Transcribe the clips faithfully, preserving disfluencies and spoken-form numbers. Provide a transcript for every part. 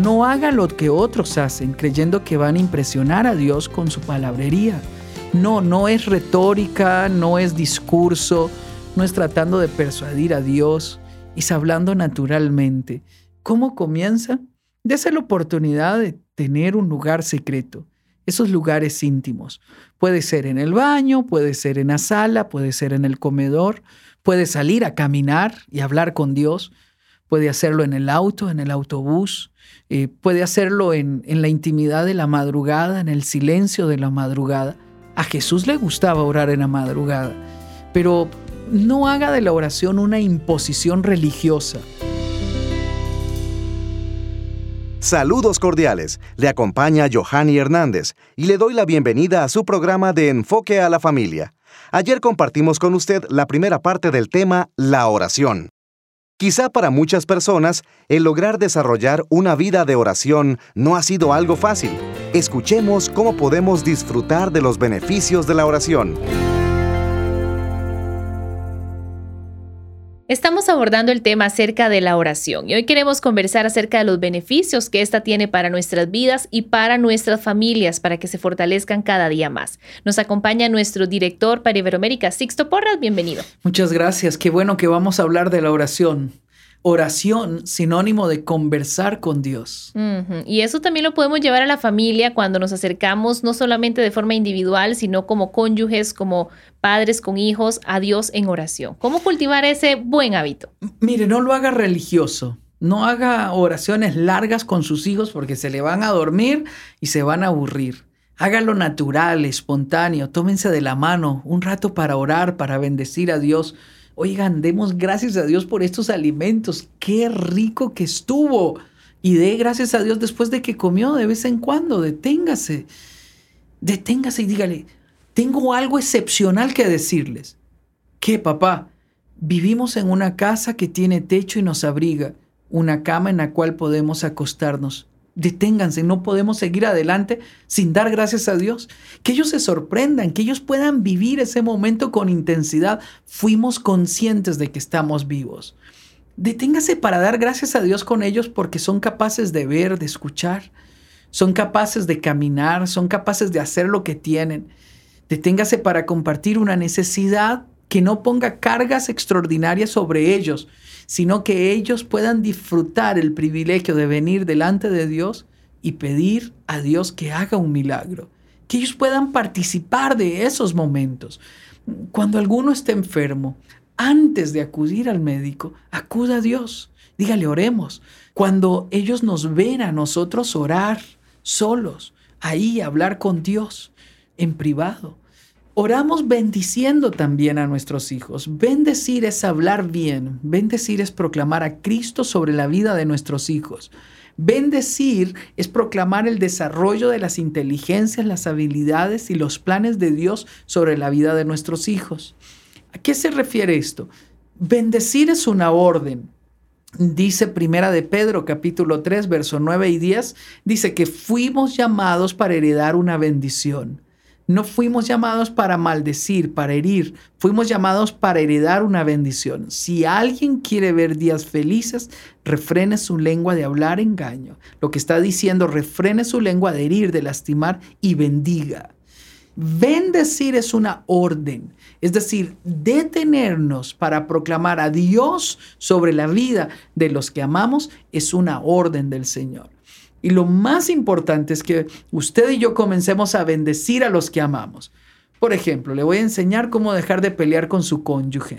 no haga lo que otros hacen, creyendo que van a impresionar a Dios con su palabrería. No, no es retórica, no es discurso, no es tratando de persuadir a Dios, es hablando naturalmente. ¿Cómo comienza? Dese la oportunidad de tener un lugar secreto, esos lugares íntimos. Puede ser en el baño, puede ser en la sala, puede ser en el comedor, puede salir a caminar y hablar con Dios, puede hacerlo en el auto, en el autobús, eh, puede hacerlo en, en la intimidad de la madrugada, en el silencio de la madrugada. A Jesús le gustaba orar en la madrugada, pero no haga de la oración una imposición religiosa. Saludos cordiales, le acompaña Johanny Hernández y le doy la bienvenida a su programa de Enfoque a la Familia. Ayer compartimos con usted la primera parte del tema, la oración. Quizá para muchas personas, el lograr desarrollar una vida de oración no ha sido algo fácil. Escuchemos cómo podemos disfrutar de los beneficios de la oración. Estamos abordando el tema acerca de la oración y hoy queremos conversar acerca de los beneficios que esta tiene para nuestras vidas y para nuestras familias, para que se fortalezcan cada día más. Nos acompaña nuestro director para Iberoamérica, Sixto Porras. Bienvenido. Muchas gracias. Qué bueno que vamos a hablar de la oración. Oración, sinónimo de conversar con Dios. Uh-huh. Y eso también lo podemos llevar a la familia cuando nos acercamos, no solamente de forma individual, sino como cónyuges, como padres con hijos, a Dios en oración. ¿Cómo cultivar ese buen hábito? Mire, no lo haga religioso. No haga oraciones largas con sus hijos porque se le van a dormir y se van a aburrir. Hágalo natural, espontáneo. Tómense de la mano un rato para orar, para bendecir a Dios. Oigan, demos gracias a Dios por estos alimentos. ¡Qué rico que estuvo! Y dé gracias a Dios después de que comió de vez en cuando. Deténgase. Deténgase y dígale, tengo algo excepcional que decirles. ¿Qué, papá? Vivimos en una casa que tiene techo y nos abriga. Una cama en la cual podemos acostarnos. Deténganse, no podemos seguir adelante sin dar gracias a Dios. Que ellos se sorprendan, que ellos puedan vivir ese momento con intensidad. Fuimos conscientes de que estamos vivos. Deténgase para dar gracias a Dios con ellos porque son capaces de ver, de escuchar. Son capaces de caminar, son capaces de hacer lo que tienen. Deténgase para compartir una necesidad que no ponga cargas extraordinarias sobre ellos, sino que ellos puedan disfrutar el privilegio de venir delante de Dios y pedir a Dios que haga un milagro. Que ellos puedan participar de esos momentos. Cuando alguno esté enfermo, antes de acudir al médico, acuda a Dios. Dígale, oremos. Cuando ellos nos ven a nosotros orar solos, ahí hablar con Dios en privado. Oramos bendiciendo también a nuestros hijos. Bendecir es hablar bien. Bendecir es proclamar a Cristo sobre la vida de nuestros hijos. Bendecir es proclamar el desarrollo de las inteligencias, las habilidades y los planes de Dios sobre la vida de nuestros hijos. ¿A qué se refiere esto? Bendecir es una orden. Dice Primera de Pedro, capítulo tres, versos nueve y diez, dice que fuimos llamados para heredar una bendición. No fuimos llamados para maldecir, para herir. Fuimos llamados para heredar una bendición. Si alguien quiere ver días felices, refrene su lengua de hablar engaño. Lo que está diciendo, refrene su lengua de herir, de lastimar y bendiga. Bendecir es una orden, es decir, detenernos para proclamar a Dios sobre la vida de los que amamos es una orden del Señor. Y lo más importante es que usted y yo comencemos a bendecir a los que amamos. Por ejemplo, le voy a enseñar cómo dejar de pelear con su cónyuge.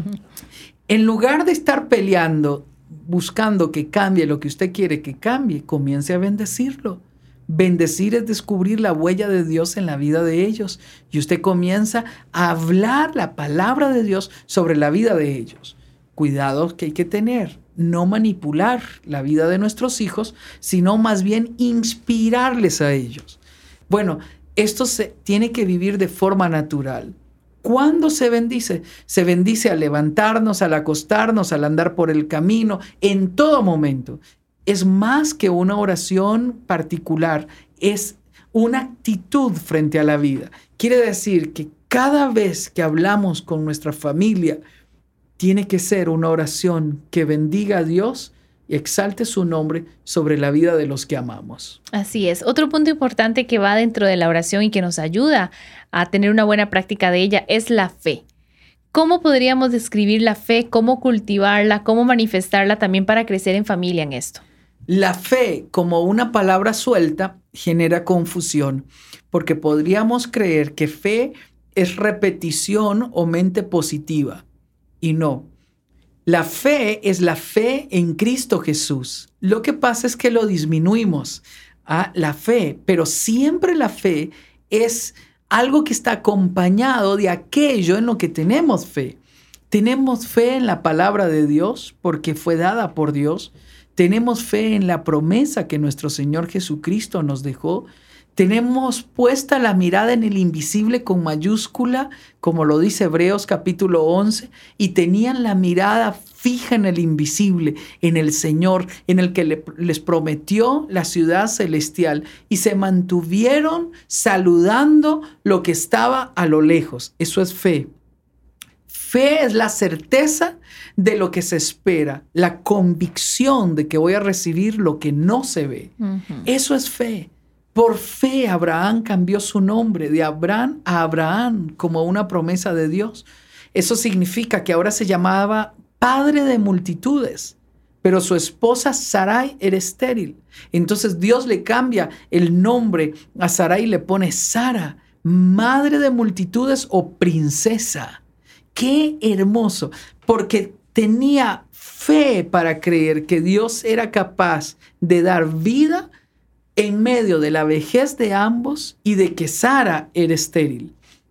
En lugar de estar peleando, buscando que cambie lo que usted quiere que cambie, comience a bendecirlo. Bendecir es descubrir la huella de Dios en la vida de ellos. Y usted comienza a hablar la palabra de Dios sobre la vida de ellos. Cuidado que hay que tener. No manipular la vida de nuestros hijos, sino más bien inspirarles a ellos. Bueno, esto se tiene que vivir de forma natural. ¿Cuándo se bendice? Se bendice al levantarnos, al acostarnos, al andar por el camino, en todo momento. Es más que una oración particular, es una actitud frente a la vida. Quiere decir que cada vez que hablamos con nuestra familia, tiene que ser una oración que bendiga a Dios y exalte su nombre sobre la vida de los que amamos. Así es. Otro punto importante que va dentro de la oración y que nos ayuda a tener una buena práctica de ella es la fe. ¿Cómo podríamos describir la fe? ¿Cómo cultivarla? ¿Cómo manifestarla también para crecer en familia en esto? La fe, como una palabra suelta, genera confusión, porque podríamos creer que fe es repetición o mente positiva, y no. La fe es la fe en Cristo Jesús. Lo que pasa es que lo disminuimos a la fe, pero siempre la fe es algo que está acompañado de aquello en lo que tenemos fe. Tenemos fe en la palabra de Dios porque fue dada por Dios. Tenemos fe en la promesa que nuestro Señor Jesucristo nos dejó. Tenemos puesta la mirada en el invisible con mayúscula, como lo dice Hebreos capítulo once, y tenían la mirada fija en el invisible, en el Señor, en el que le, les prometió la ciudad celestial, y se mantuvieron saludando lo que estaba a lo lejos. Eso es fe. Fe es la certeza de lo que se espera, la convicción de que voy a recibir lo que no se ve. Uh-huh. Eso es fe. Por fe, Abraham cambió su nombre de Abraham a Abraham como una promesa de Dios. Eso significa que ahora se llamaba padre de multitudes, pero su esposa Sarai era estéril. Entonces Dios le cambia el nombre a Sarai y le pone Sara, madre de multitudes o princesa. ¡Qué hermoso! Porque tenía fe para creer que Dios era capaz de dar vida en medio de la vejez de ambos y de que Sara era estéril.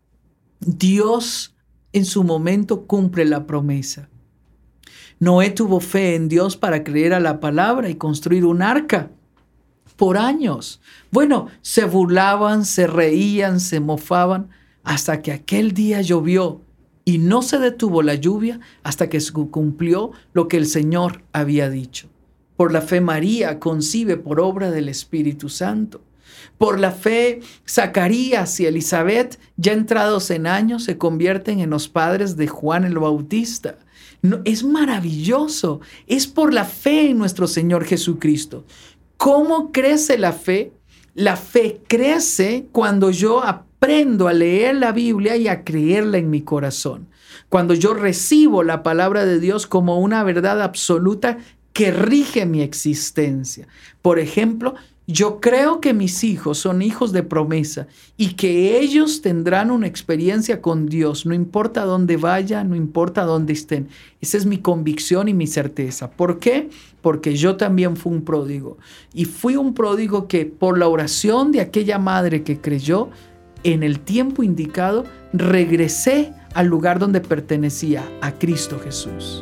Dios en su momento cumple la promesa. Noé tuvo fe en Dios para creer a la palabra y construir un arca por años. Bueno, se burlaban, se reían, se mofaban, hasta que aquel día llovió y no se detuvo la lluvia hasta que se cumplió lo que el Señor había dicho. Por la fe María concibe por obra del Espíritu Santo. Por la fe Zacarías y Elizabeth, ya entrados en años, se convierten en los padres de Juan el Bautista. No, es maravilloso. Es por la fe en nuestro Señor Jesucristo. ¿Cómo crece la fe? La fe crece cuando yo aprendo a leer la Biblia y a creerla en mi corazón. Cuando yo recibo la palabra de Dios como una verdad absoluta que rige mi existencia. Por ejemplo, yo creo que mis hijos son hijos de promesa y que ellos tendrán una experiencia con Dios, no importa dónde vayan, no importa dónde estén. Esa es mi convicción y mi certeza. ¿Por qué? Porque yo también fui un pródigo. Y fui un pródigo que por la oración de aquella madre que creyó, en el tiempo indicado, regresé al lugar donde pertenecía, a Cristo Jesús.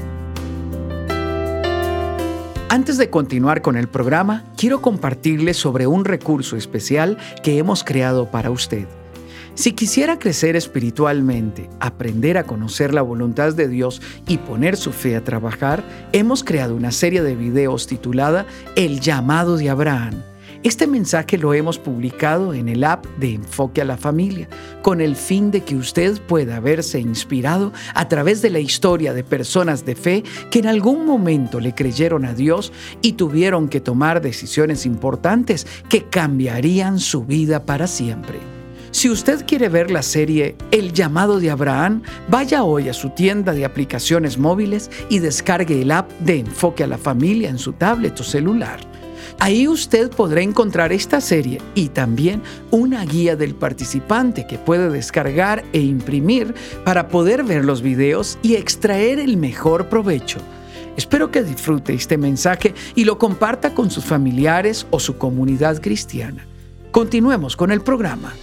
Antes de continuar con el programa, quiero compartirles sobre un recurso especial que hemos creado para usted. Si quisiera crecer espiritualmente, aprender a conocer la voluntad de Dios y poner su fe a trabajar, hemos creado una serie de videos titulada El llamado de Abraham. Este mensaje lo hemos publicado en el app de Enfoque a la Familia, con el fin de que usted pueda verse inspirado a través de la historia de personas de fe que en algún momento le creyeron a Dios y tuvieron que tomar decisiones importantes que cambiarían su vida para siempre. Si usted quiere ver la serie El llamado de Abraham, vaya hoy a su tienda de aplicaciones móviles y descargue el app de Enfoque a la Familia en su tablet o celular. Ahí usted podrá encontrar esta serie y también una guía del participante que puede descargar e imprimir para poder ver los videos y extraer el mejor provecho. Espero que disfrute este mensaje y lo comparta con sus familiares o su comunidad cristiana. Continuemos con el programa.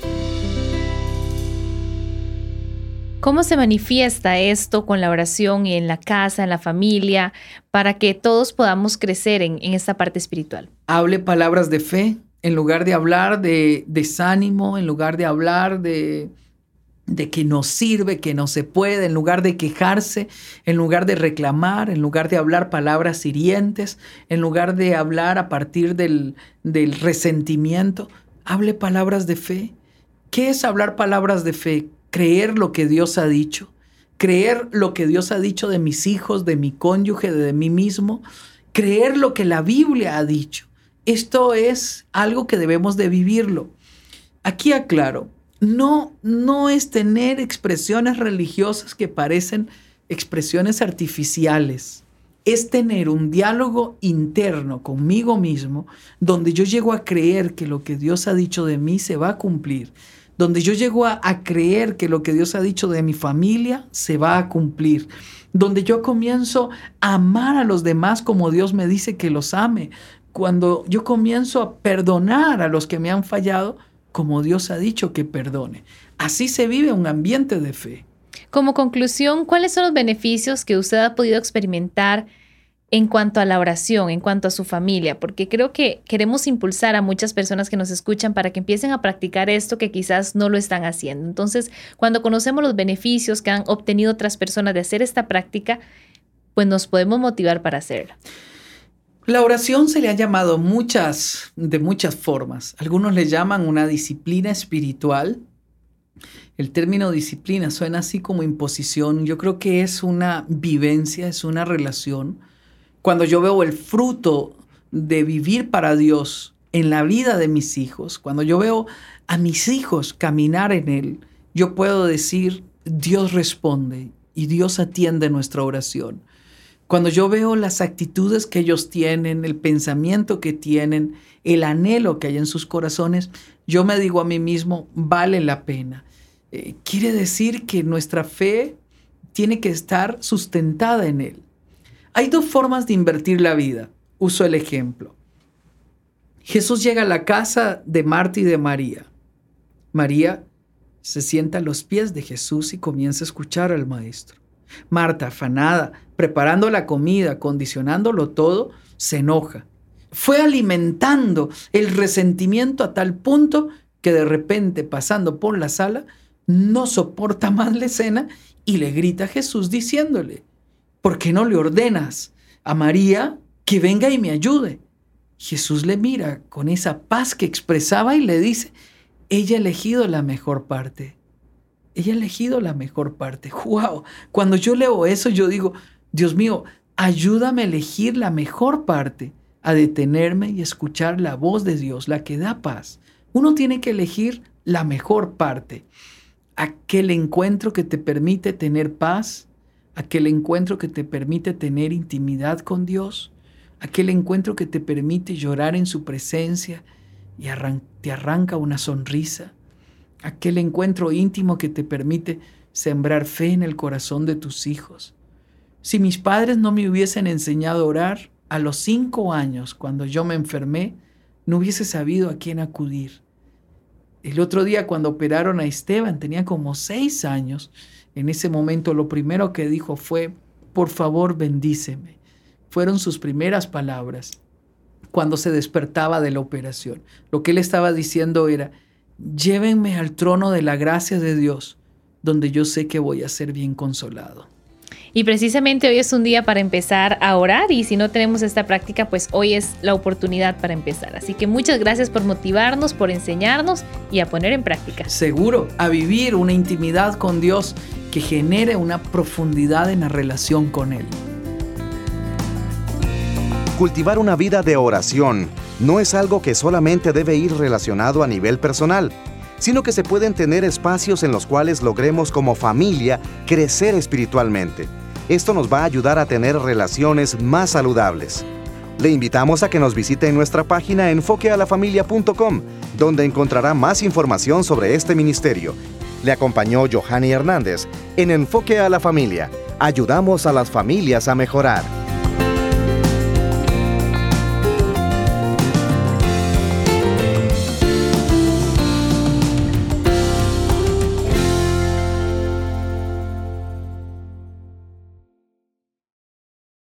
¿Cómo se manifiesta esto con la oración en la casa, en la familia, para que todos podamos crecer en, en esta parte espiritual? Hable palabras de fe en lugar de hablar de desánimo, en lugar de hablar de, de que no sirve, que no se puede, en lugar de quejarse, en lugar de reclamar, en lugar de hablar palabras hirientes, en lugar de hablar a partir del, del resentimiento. Hable palabras de fe. ¿Qué es hablar palabras de fe? Creer lo que Dios ha dicho, creer lo que Dios ha dicho de mis hijos, de mi cónyuge, de mí mismo, creer lo que la Biblia ha dicho. Esto es algo que debemos de vivirlo. Aquí aclaro, no, no es tener expresiones religiosas que parecen expresiones artificiales. Es tener un diálogo interno conmigo mismo donde yo llego a creer que lo que Dios ha dicho de mí se va a cumplir. Donde yo llego a, a creer que lo que Dios ha dicho de mi familia se va a cumplir. Donde yo comienzo a amar a los demás como Dios me dice que los ame. Cuando yo comienzo a perdonar a los que me han fallado como Dios ha dicho que perdone. Así se vive un ambiente de fe. Como conclusión, ¿cuáles son los beneficios que usted ha podido experimentar en cuanto a la oración, en cuanto a su familia? Porque creo que queremos impulsar a muchas personas que nos escuchan para que empiecen a practicar esto que quizás no lo están haciendo. Entonces, cuando conocemos los beneficios que han obtenido otras personas de hacer esta práctica, pues nos podemos motivar para hacerla. La oración se le ha llamado muchas, de muchas formas. Algunos le llaman una disciplina espiritual. El término disciplina suena así como imposición. Yo creo que es una vivencia, es una relación. Cuando yo veo el fruto de vivir para Dios en la vida de mis hijos, cuando yo veo a mis hijos caminar en Él, yo puedo decir, Dios responde y Dios atiende nuestra oración. Cuando yo veo las actitudes que ellos tienen, el pensamiento que tienen, el anhelo que hay en sus corazones, yo me digo a mí mismo, vale la pena. Eh, quiere decir que nuestra fe tiene que estar sustentada en Él. Hay dos formas de invertir la vida. Uso el ejemplo. Jesús llega a la casa de Marta y de María. María se sienta a los pies de Jesús y comienza a escuchar al Maestro. Marta, afanada, preparando la comida, condicionándolo todo, se enoja. Fue alimentando el resentimiento a tal punto que de repente, pasando por la sala, no soporta más la escena y le grita a Jesús diciéndole, ¿por qué no le ordenas a María que venga y me ayude? Jesús le mira con esa paz que expresaba y le dice, ella ha elegido la mejor parte. Ella ha elegido la mejor parte. ¡Wow! Cuando yo leo eso, yo digo, Dios mío, ayúdame a elegir la mejor parte, a detenerme y escuchar la voz de Dios, la que da paz. Uno tiene que elegir la mejor parte. Aquel encuentro que te permite tener paz, aquel encuentro que te permite tener intimidad con Dios, aquel encuentro que te permite llorar en su presencia y arran- te arranca una sonrisa, aquel encuentro íntimo que te permite sembrar fe en el corazón de tus hijos. Si mis padres no me hubiesen enseñado a orar, a los cinco años, cuando yo me enfermé, no hubiese sabido a quién acudir. El otro día cuando operaron a Esteban, tenía como seis años. En ese momento lo primero que dijo fue, por favor, bendíceme. Fueron sus primeras palabras cuando se despertaba de la operación. Lo que él estaba diciendo era, llévenme al trono de la gracia de Dios, donde yo sé que voy a ser bien consolado. Y precisamente hoy es un día para empezar a orar y si no tenemos esta práctica, pues hoy es la oportunidad para empezar. Así que muchas gracias por motivarnos, por enseñarnos y a poner en práctica. Seguro, a vivir una intimidad con Dios que genere una profundidad en la relación con Él. Cultivar una vida de oración no es algo que solamente debe ir relacionado a nivel personal, sino que se pueden tener espacios en los cuales logremos como familia crecer espiritualmente. Esto nos va a ayudar a tener relaciones más saludables. Le invitamos a que nos visite en nuestra página enfoque a la familia punto com, donde encontrará más información sobre este ministerio. Le acompañó Johanny Hernández en Enfoque a la Familia. Ayudamos a las familias a mejorar.